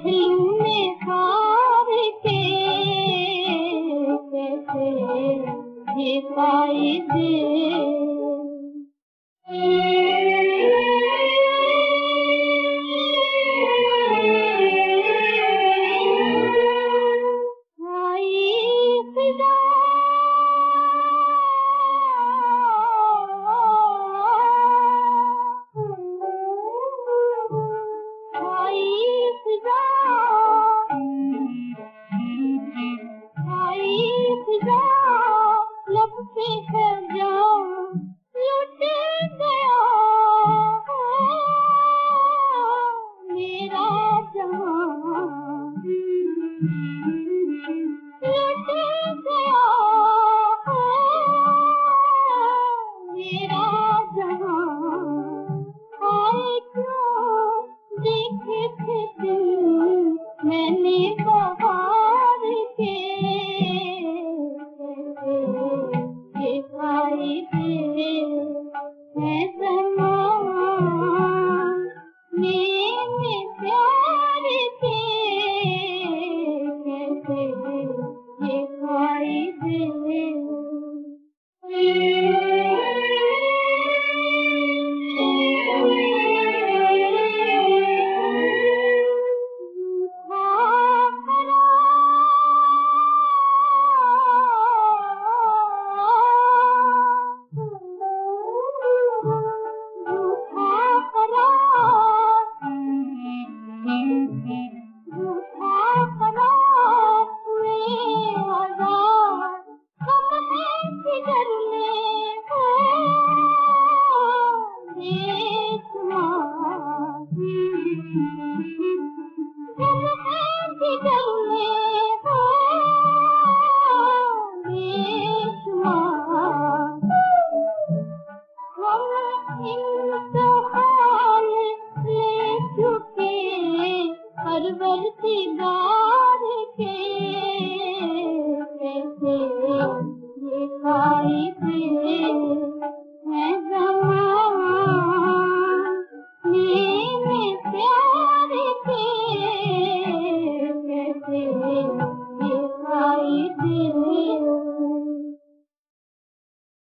में हार के कैसे ये पाई दे। मैंने बहार के ये पाई दे है ज़माने में प्यार के कैसे ये पाई दे। परवरती गार के कैसे ये पाई दे है ज़माने में प्यार के कैसे